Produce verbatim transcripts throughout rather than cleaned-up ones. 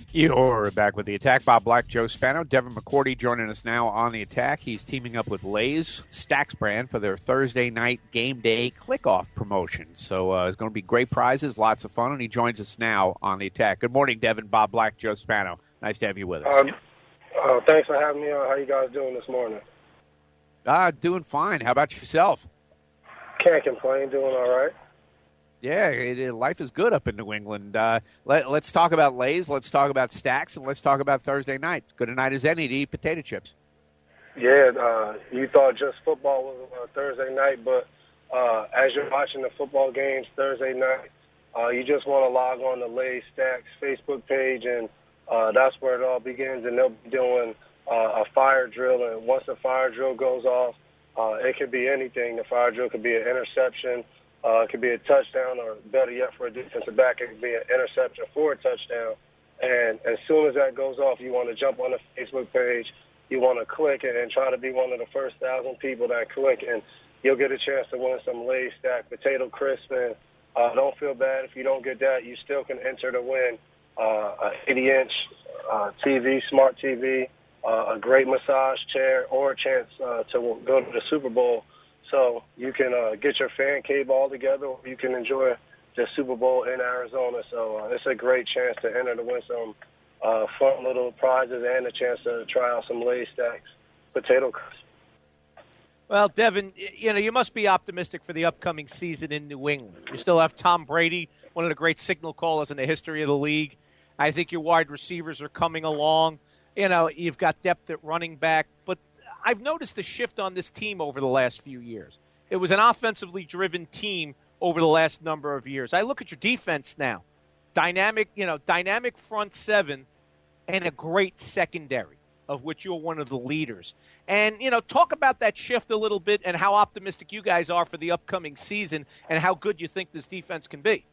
You're back with the Attack. Bob Black, Joe Spano, Devin McCourty joining us now on the Attack. He's teaming up with Lay's Stacks brand for their Thursday night game day click-off promotion. So uh, it's going to be great prizes, lots of fun, and he joins us now on the Attack. Good morning, Devin, Bob Black, Joe Spano. Nice to have you with us. Um, uh, thanks for having me on. How you guys doing this morning? Uh, doing fine. How about yourself? Can't complain. Doing all right. Yeah, it, it, life is good up in New England. Uh, let, let's talk about Lay's, let's talk about Stacks, and let's talk about Thursday night. Good a night as any to eat potato chips. Yeah, uh, you thought just football was uh, Thursday night, but uh, as you're watching the football games Thursday night, uh, you just want to log on to Lay's Stacks Facebook page, and uh, that's where it all begins. And they'll be doing uh, a fire drill, and once the fire drill goes off, uh, it could be anything. The fire drill could be an interception. Uh, it could be a touchdown, or better yet, for a defensive back, it could be an interception for a touchdown. And as soon as that goes off, you want to jump on the Facebook page. You want to click it and try to be one of the first thousand people that click, and you'll get a chance to win some Lay's Stack Potato Crisp. And uh, don't feel bad if you don't get that. You still can enter to win uh, an eighty-inch uh, T V, smart T V, uh, a great massage chair, or a chance uh, to go to the Super Bowl. So you can uh, get your fan cave all together, or you can enjoy the Super Bowl in Arizona. So uh, it's a great chance to enter to win some uh, fun little prizes and a chance to try out some Lay's Stacks Potato Crisp. Well, Devin, you know, you must be optimistic for the upcoming season in New England. You still have Tom Brady, one of the great signal callers in the history of the league. I think your wide receivers are coming along. You know, you've got depth at running back, but I've noticed the shift on this team over the last few years. It was an offensively driven team over the last number of years. I look at your defense now. Dynamic, you know, dynamic front seven and a great secondary, of which you're one of the leaders. And, you know, talk about that shift a little bit and how optimistic you guys are for the upcoming season and how good you think this defense can be.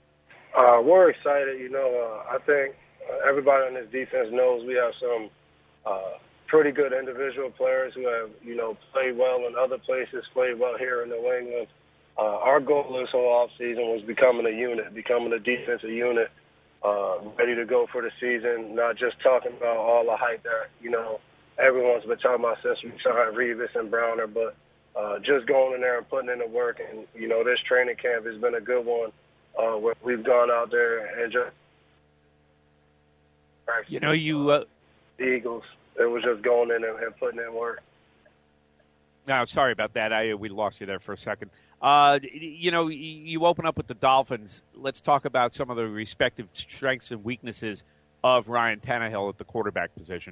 Uh, we're excited. You know, uh, I think uh, everybody on this defense knows we have some uh, – pretty good individual players who have, you know, played well in other places, played well here in New England. Uh, our goal this whole offseason was becoming a unit, becoming a defensive unit, uh, ready to go for the season, not just talking about all the hype that, you know, everyone's been talking about since we signed Revis and Browner, but uh, just going in there and putting in the work. And, you know, this training camp has been a good one uh, where we've gone out there and just – You know, you uh... – the Eagles. It was just going in and, and putting in work. No, sorry about that. I we lost you there for a second. Uh, you know, you open up with the Dolphins. Let's talk about some of the respective strengths and weaknesses of Ryan Tannehill at the quarterback position.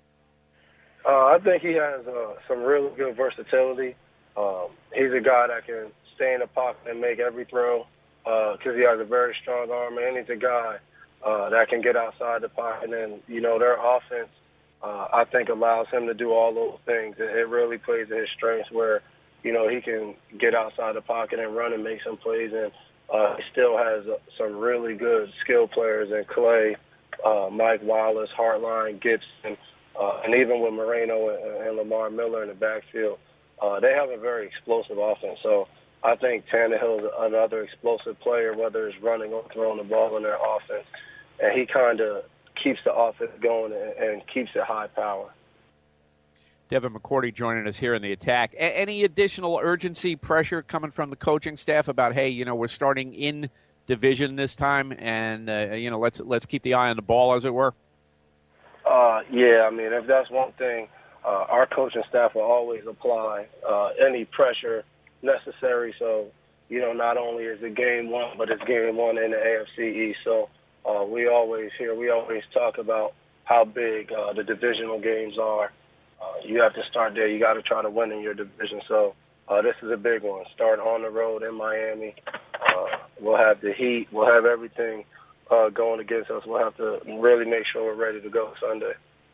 Uh, I think he has uh, some really good versatility. Um, he's a guy that can stay in the pocket and make every throw because uh, he has a very strong arm, and he's a guy uh, that can get outside the pocket. And, you know, their offense, Uh, I think allows him to do all those things. It, it really plays to his strengths where, you know, he can get outside the pocket and run and make some plays. And uh, he still has uh, some really good skill players in Clay, uh, Mike Wallace, Hartline, Gibson, uh, and even with Moreno and, and Lamar Miller in the backfield, uh, they have a very explosive offense. So I think Tannehill is another explosive player, whether it's running or throwing the ball in their offense. And he kind of keeps the offense going and, and keeps it high power. Devin McCourty joining us here in the Attack. A- any additional urgency, pressure coming from the coaching staff about, hey, you know, we're starting in division this time, and uh, you know, let's let's keep the eye on the ball, as it were? Uh, yeah, I mean, if that's one thing, uh, our coaching staff will always apply uh, any pressure necessary. So, you know, not only is it game one, but it's game one in the A F C East. So. Uh, we always hear, we always talk about how big uh, the divisional games are. Uh, you have to start there. You got to try to win in your division. So uh, this is a big one. Start on the road in Miami. Uh, we'll have the heat. We'll have everything uh, going against us. We'll have to really make sure we're ready to go Sunday.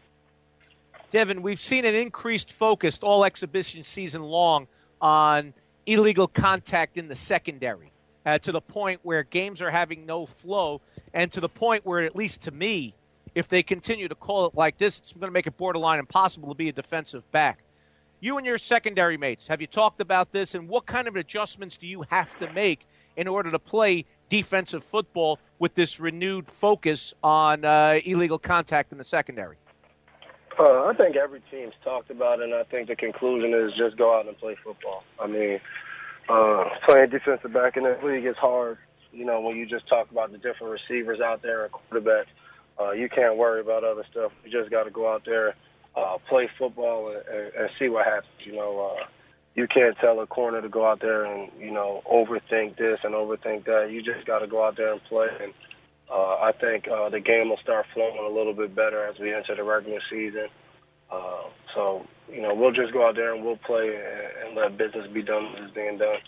Devin, we've seen an increased focus all exhibition season long on illegal contact in the secondary. Uh, to the point where games are having no flow, and to the point where, at least to me, if they continue to call it like this, it's going to make it borderline impossible to be a defensive back. You and your secondary mates, have you talked about this, and what kind of adjustments do you have to make in order to play defensive football with this renewed focus on uh, illegal contact in the secondary? Uh, I think every team's talked about it, and I think the conclusion is just go out and play football. I mean, uh, playing defensive back in this league is hard. You know, when you just talk about the different receivers out there and quarterbacks, uh, you can't worry about other stuff. You just got to go out there, uh, play football, and, and, and see what happens. You know, uh, you can't tell a corner to go out there and, you know, overthink this and overthink that. You just got to go out there and play. And uh, I think uh, the game will start flowing a little bit better as we enter the regular season. Uh, so, you know, we'll just go out there and we'll play and, and let business be done as it's being done.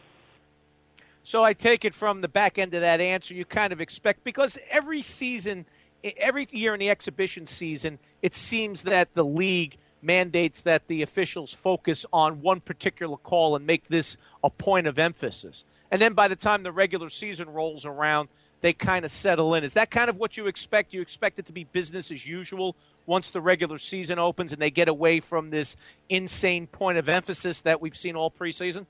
So I take it from the back end of that answer, you kind of expect, because every season, every year in the exhibition season, it seems that the league mandates that the officials focus on one particular call and make this a point of emphasis. And then by the time the regular season rolls around, they kind of settle in. Is that kind of what you expect? You expect it to be business as usual once the regular season opens and they get away from this insane point of emphasis that we've seen all preseason?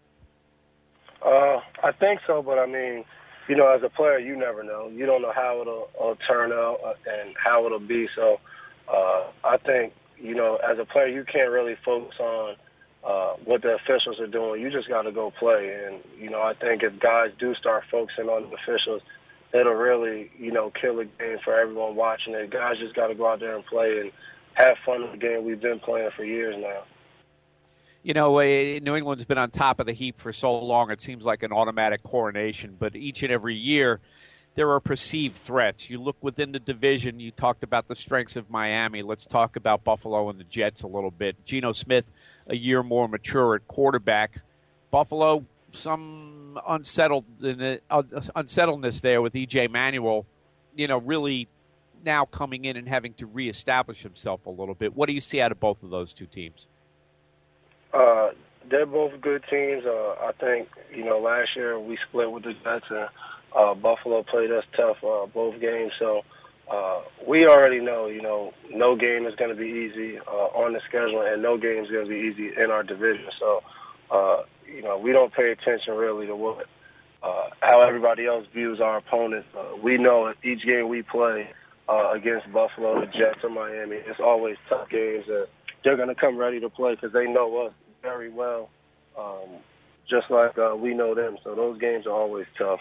Uh, I think so, but I mean, you know, as a player, you never know. You don't know how it'll, it'll turn out and how it'll be. So uh, I think, you know, as a player, you can't really focus on uh, what the officials are doing. You just got to go play. And, you know, I think if guys do start focusing on the officials, it'll really, you know, kill the game for everyone watching it. Guys just got to go out there and play and have fun with the game we've been playing for years now. You know, New England's been on top of the heap for so long, it seems like an automatic coronation. But each and every year, there are perceived threats. You look within the division. You talked about the strengths of Miami. Let's talk about Buffalo and the Jets a little bit. Geno Smith, a year more mature at quarterback. Buffalo, some unsettled unsettledness there with E J Manuel, you know, really now coming in and having to reestablish himself a little bit. What do you see out of both of those two teams? Uh, they're both good teams. Uh, I think, you know, last year we split with the Jets, and uh, Buffalo played us tough uh, both games. So uh, we already know, you know, no game is going to be easy uh, on the schedule, and no game is going to be easy in our division. So, uh, you know, we don't pay attention really to what uh, how everybody else views our opponents. Uh, we know each game we play uh, against Buffalo, the Jets, or Miami, it's always tough games. Uh, they're going to come ready to play because they know us very well, um, just like uh, we know them. So those games are always tough.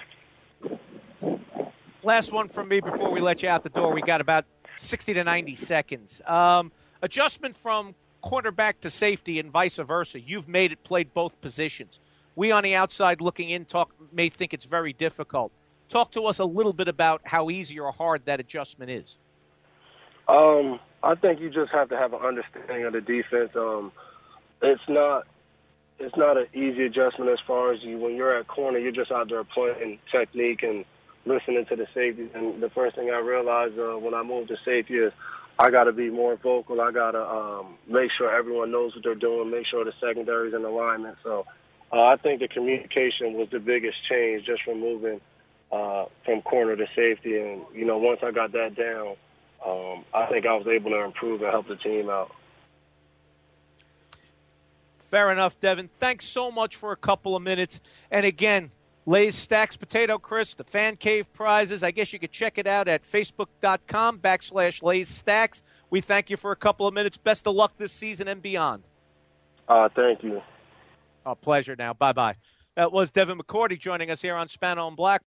Last one from me before we let you out the door. We got about sixty to ninety seconds. Um, adjustment from cornerback to safety and vice versa. You've made it, played both positions. We on the outside looking in talk may think it's very difficult. Talk to us a little bit about how easy or hard that adjustment is. Um, I think you just have to have an understanding of the defense. Um, it's not it's not an easy adjustment as far as you when you're at corner, you're just out there playing technique and listening to the safeties. And the first thing I realized uh, when I moved to safety is I got to be more vocal. I got to um, make sure everyone knows what they're doing, make sure the secondary's in alignment. So uh, I think the communication was the biggest change just from moving uh, from corner to safety. And, you know, once I got that down, um, I think I was able to improve and help the team out. Fair enough, Devin. Thanks so much for a couple of minutes. And again, Lay's Stacks Potato Crisp, the Fan Cave prizes. I guess you could check it out at facebook.com backslash Lay's Stacks. We thank you for a couple of minutes. Best of luck this season and beyond. Uh, thank you. A pleasure now. Bye-bye. That was Devin McCourty joining us here on Spano and Black.